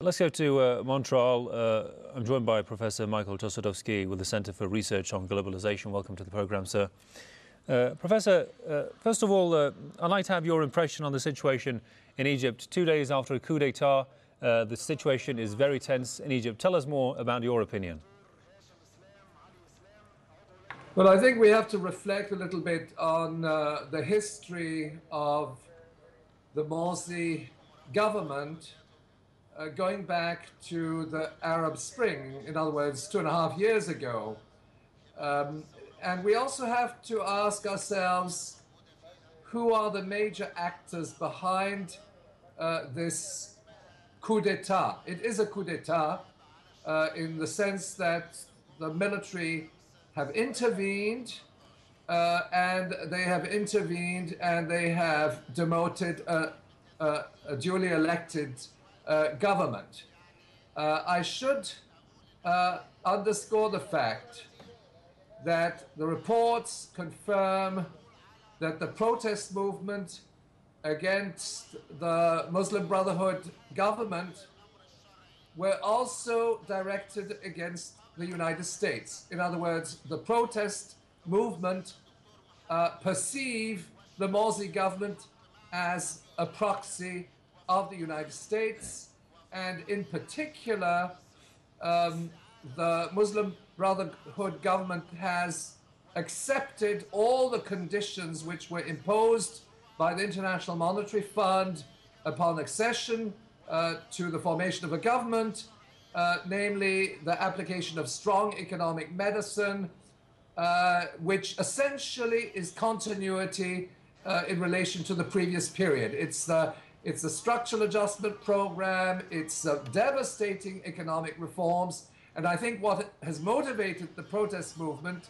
Let's go to Montreal. I'm joined by Professor Michael Tosadowski with the Centre for Research on Globalization. Welcome to the programme, sir. Professor, first of all, I'd like to have your impression on the situation in Egypt. 2 days after a coup d'etat, the situation is very tense in Egypt. Tell us more about your opinion. Well, I think we have to reflect a little bit on the history of the Morsi government going back to the Arab Spring, in other words, 2.5 years ago. And we also have to ask ourselves, who are the major actors behind this coup d'etat? It is a coup d'etat in the sense that the military have intervened, and they have demoted a duly elected government. I should underscore the fact that the reports confirm that the protest movement against the Muslim Brotherhood government were also directed against the United States. In other words, the protest movement perceive the Morsi government as a proxy of the United States, and in particular, the Muslim Brotherhood government has accepted all the conditions which were imposed by the International Monetary Fund upon accession to the formation of a government, namely the application of strong economic medicine, which essentially is continuity in relation to the previous period. It's a structural adjustment program, it's devastating economic reforms, and I think what has motivated the protest movement,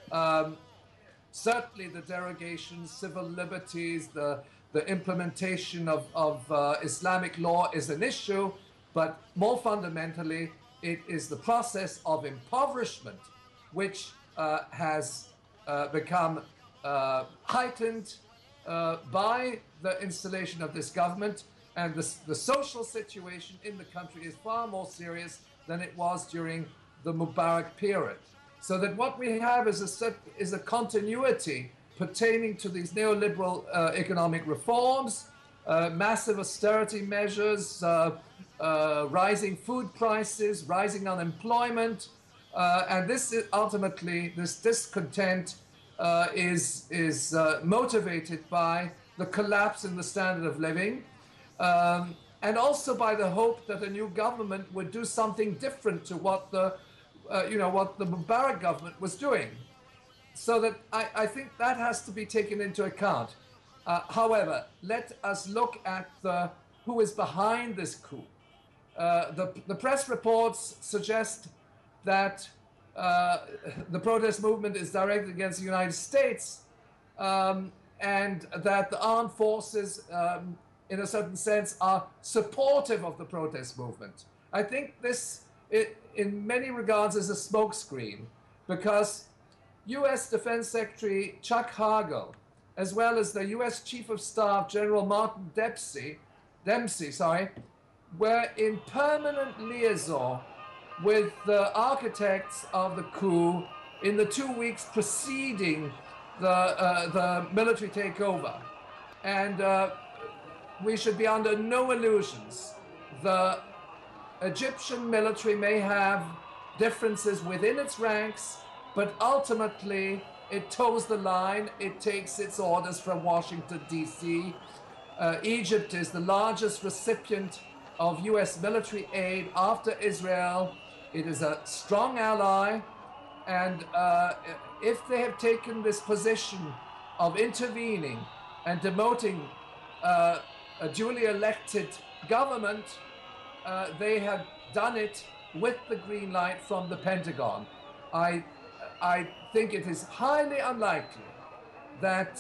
certainly the derogations, civil liberties, the implementation of Islamic law is an issue, but more fundamentally, it is the process of impoverishment which has become heightened by the installation of this government, and the social situation in the country is far more serious than it was during the Mubarak period. So that what we have is a continuity pertaining to these neoliberal economic reforms, massive austerity measures, rising food prices, rising unemployment, and this is ultimately, this discontent is motivated by the collapse in the standard of living, and also by the hope that a new government would do something different to what the Mubarak government was doing. So that I think that has to be taken into account. However, let us look at who is behind this coup. The press reports suggest that the protest movement is directed against the United States, and that the armed forces, in a certain sense, are supportive of the protest movement. I think this, in many regards, is a smokescreen, because U.S. Defense Secretary Chuck Hagel, as well as the U.S. Chief of Staff General Martin Dempsey, were in permanent liaison with the architects of the coup in the 2 weeks preceding the military takeover. And we should be under no illusions. The Egyptian military may have differences within its ranks, but ultimately it toes the line. It takes its orders from Washington, D.C. Egypt is the largest recipient of U.S. military aid after Israel. It is a strong ally, and if they have taken this position of intervening and demoting a duly elected government, they have done it with the green light from the Pentagon. I think it is highly unlikely that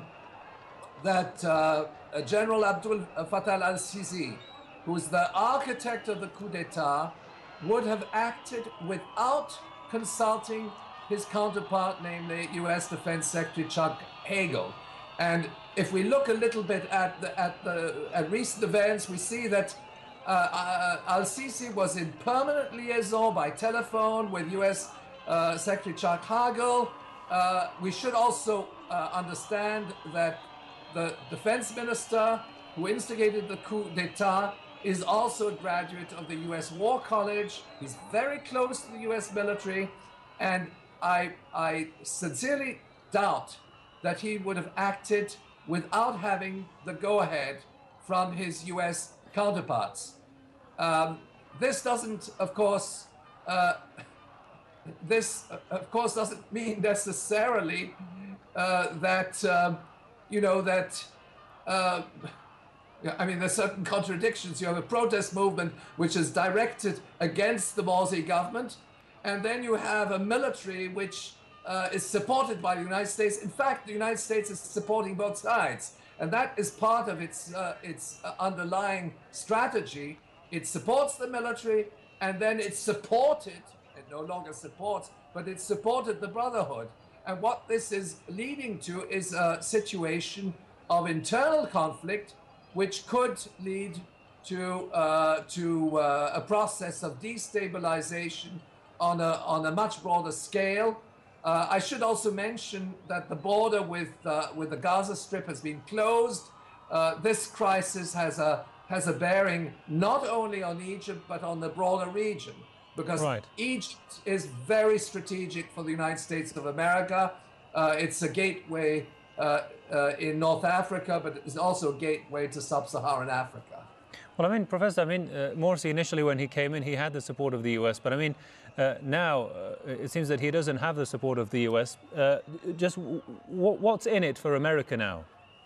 General Abdel Fattah al-Sisi, who is the architect of the coup d'etat, would have acted without consulting his counterpart, namely U.S. Defense Secretary Chuck Hagel. And if we look a little bit at recent events, we see that Al-Sisi was in permanent liaison by telephone with U.S. Secretary Chuck Hagel. We should also understand that the defense minister who instigated the coup d'etat is also a graduate of the U.S. War College. He's very close to the U.S. military, and I sincerely doubt that he would have acted without having the go-ahead from his U.S. counterparts. This doesn't, of course, doesn't mean necessarily that you know that. I mean, there's certain contradictions. You have a protest movement which is directed against the Morsi government, and then you have a military which is supported by the United States. In fact, the United States is supporting both sides, and that is part of its underlying strategy. It supports the military, and then it supported, it no longer supports, but it supported the Brotherhood. And what this is leading to is a situation of internal conflict, which could lead to a process of destabilization on a much broader scale. I should also mention that the border with the Gaza Strip has been closed. This crisis has a bearing not only on Egypt but on the broader region, because Egypt is very strategic for the United States of America. It's a gateway in North Africa, but it's also a gateway to sub-Saharan Africa. Well, I mean, Professor, Morsi initially when he came in, he had the support of the US, but I mean, now it seems that he doesn't have the support of the US. Just what's in it for America now?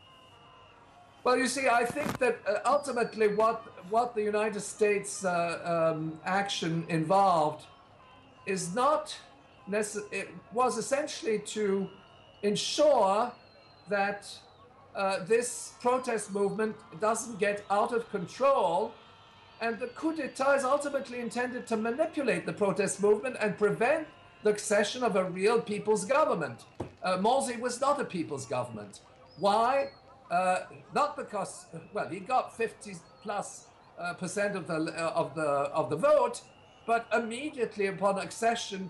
Well, you see, I think that ultimately what the United States action involved is not necessarily, it was essentially to ensure that this protest movement doesn't get out of control, and the coup d'etat is ultimately intended to manipulate the protest movement and prevent the accession of a real people's government. Morsi was not a people's government. Why? Not because, well, he got 50+% of the vote, but immediately upon accession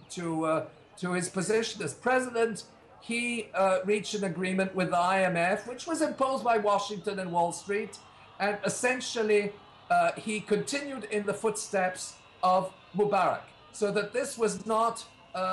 to his position as president, he reached an agreement with the IMF, which was imposed by Washington and Wall Street, and essentially he continued in the footsteps of Mubarak. So that this was not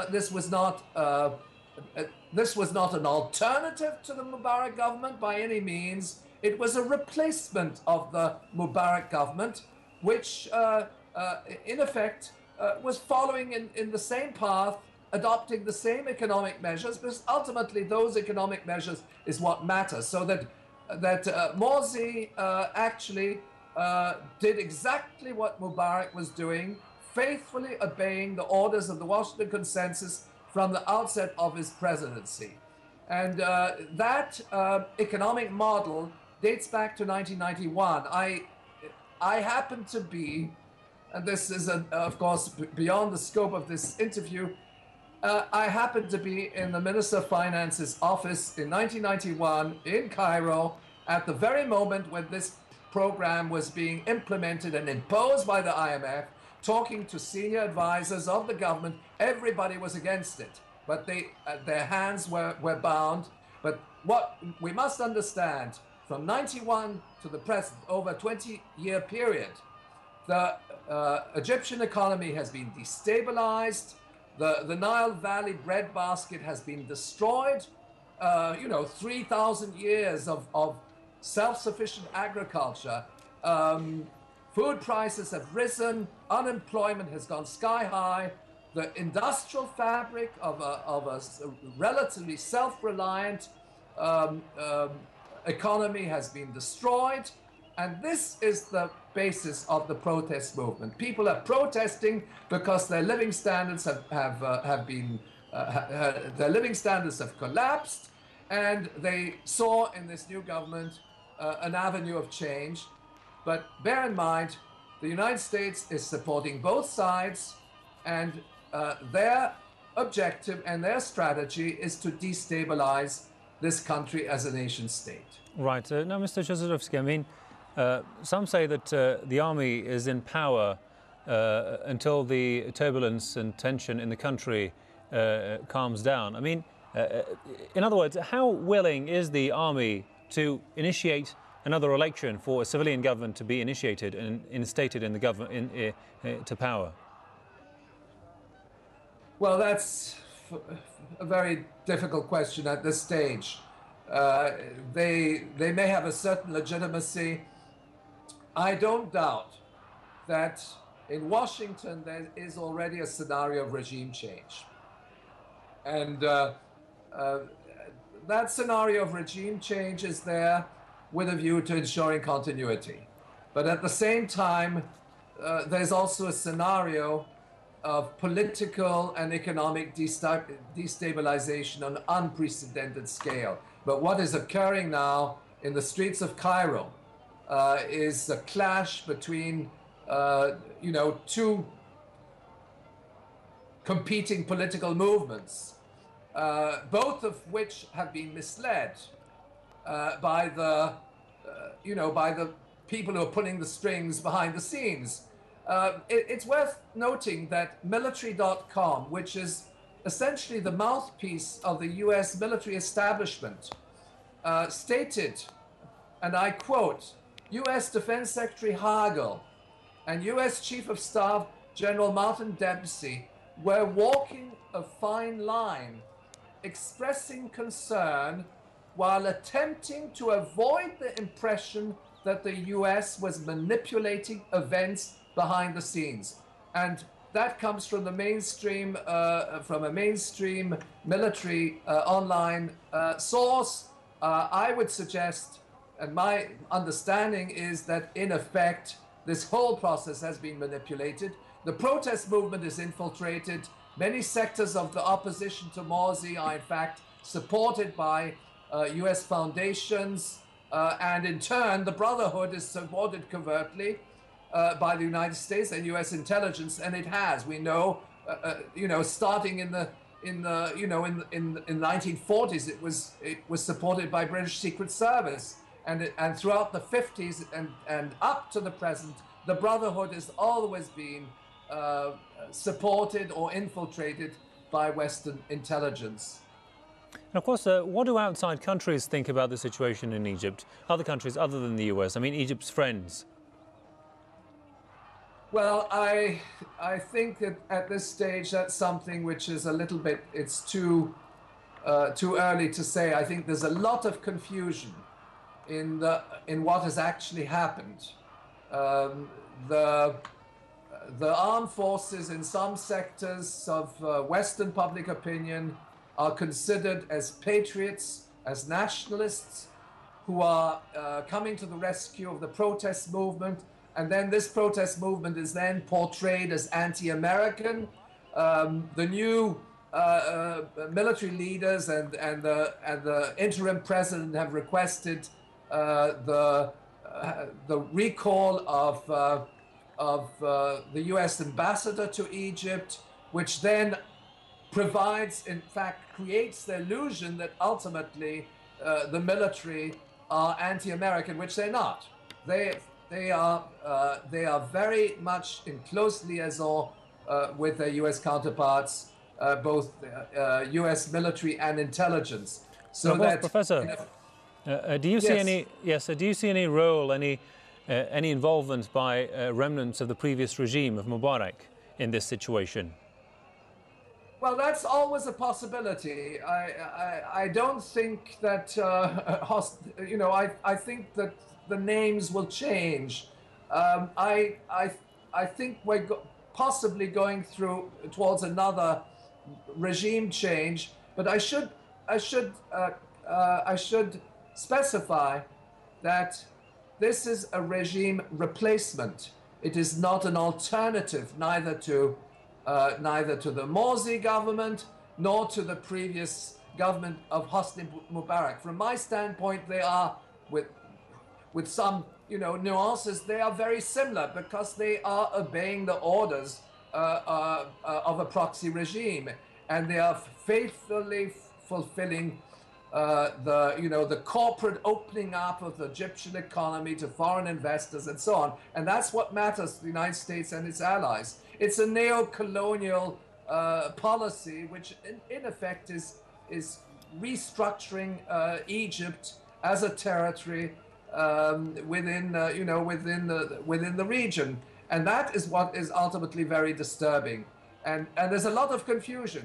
an alternative to the Mubarak government by any means. It was a replacement of the Mubarak government, which in effect was following in the same path, adopting the same economic measures, because ultimately those economic measures is what matters. So that Morsi actually did exactly what Mubarak was doing, faithfully obeying the orders of the Washington Consensus from the outset of his presidency. And that economic model dates back to 1991. I happen to be, and this is of course beyond the scope of this interview, I happened to be in the Minister of Finance's office in 1991 in Cairo at the very moment when this program was being implemented and imposed by the IMF, talking to senior advisors of the government. Everybody was against it, but their hands were bound. But what we must understand, from 91 to the present, over a 20-year period, the Egyptian economy has been destabilized. The Nile Valley breadbasket has been destroyed. 3,000 years of self-sufficient agriculture. Food prices have risen. Unemployment has gone sky high. The industrial fabric of a relatively self-reliant economy has been destroyed. And this is the basis of the protest movement. People are protesting because their living standards their living standards have collapsed, and they saw in this new government an avenue of change. But bear in mind, the United States is supporting both sides, and their objective and their strategy is to destabilize this country as a nation state. Right. Now, Mr. Chossudovsky, Some say that the army is in power until the turbulence and tension in the country calms down. I mean, in other words, how willing is the army to initiate another election for a civilian government to be initiated and instated in the government to power? Well, that's a very difficult question at this stage. They may have a certain legitimacy. I don't doubt that in Washington there is already a scenario of regime change. And that scenario of regime change is there with a view to ensuring continuity. But at the same time, there's also a scenario of political and economic destabilization on an unprecedented scale. But what is occurring now in the streets of Cairo is a clash between, two competing political movements, both of which have been misled by the people who are pulling the strings behind the scenes. It's worth noting that military.com, which is essentially the mouthpiece of the US military establishment, stated, and I quote, US Defense Secretary Hagel and US Chief of Staff General Martin Dempsey were walking a fine line, expressing concern while attempting to avoid the impression that the US was manipulating events behind the scenes. And that comes from the mainstream, from a mainstream military online source. I would suggest, and my understanding is that in effect, this whole process has been manipulated. The protest movement is infiltrated. Many sectors of the opposition to Morsi are in fact supported by US foundations, and in turn, the Brotherhood is supported covertly by the United States and US intelligence, and it has. We know, starting in the 1940s, it was supported by British Secret Service, and throughout the 50s and up to the present, the Brotherhood has always been supported or infiltrated by Western intelligence. And of course, what do outside countries think about the situation in Egypt? Other countries other than the US? I mean, Egypt's friends. Well, I think that at this stage that's something which is a little bit, it's too early to say. I think there's a lot of confusion in what has actually happened. The armed forces in some sectors of Western public opinion are considered as patriots, as nationalists who are coming to the rescue of the protest movement. And then this protest movement is then portrayed as anti-American. The new military leaders and the interim president have requested the recall of the U.S. ambassador to Egypt, which then provides, in fact, creates the illusion that ultimately the military are anti-American, which they're not. They are very much in close liaison with their U.S. counterparts, both U.S. military and intelligence. So that, Professor, do you see any? Yes. Do you see any role, any involvement by remnants of the previous regime of Mubarak in this situation? Well, that's always a possibility. I don't think that I think that the names will change. I think we're possibly going towards another regime change, but I should specify that this is a regime replacement. It is not an alternative, neither to the Morsi government nor to the previous government of Hosni Mubarak. From my standpoint, they are, with some nuances, they are very similar because they are obeying the orders of a proxy regime, and they are faithfully fulfilling the corporate opening up of the Egyptian economy to foreign investors and so on. And that's what matters to the United States and its allies. It's a neo-colonial policy, which in effect is restructuring Egypt as a territory within the region, and that is what is ultimately very disturbing. And there's a lot of confusion.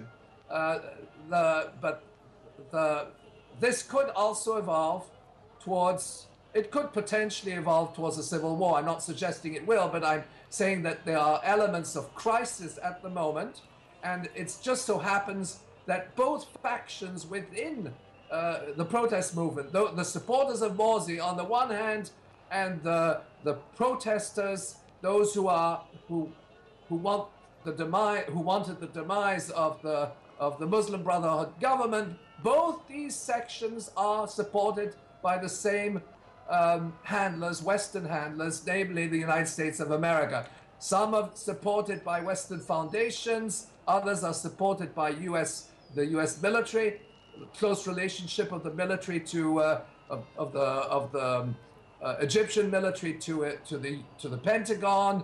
This could also evolve towards. It could potentially evolve towards a civil war. I'm not suggesting it will, but I'm saying that there are elements of crisis at the moment, and it just so happens that both factions within the protest movement, the supporters of Morsi on the one hand, and the protesters, those who wanted the demise of the Muslim Brotherhood government, both these sections are supported by the same handlers, Western handlers, namely the United States of America. Some are supported by Western foundations, others are supported by the U.S. military, close relationship of the military to the Egyptian military to the Pentagon.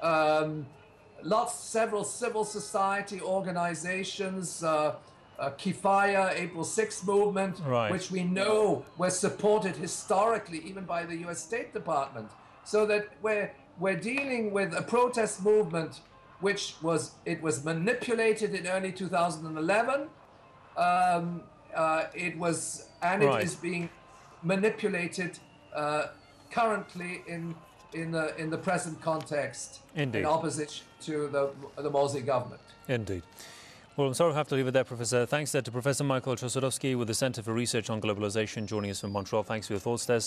Several civil society organizations, Kifaya, April 6th movement, right, which we know were supported historically even by the U.S. State Department. So that we're dealing with a protest movement which was manipulated in early 2011. It is being manipulated currently in the present context. Indeed. In opposition to the Morsi government. Indeed. Well, I'm sorry I have to leave it there, Professor. Thanks to Professor Michael Chossudovsky with the Center for Research on Globalization joining us from Montreal. Thanks for your thoughts there.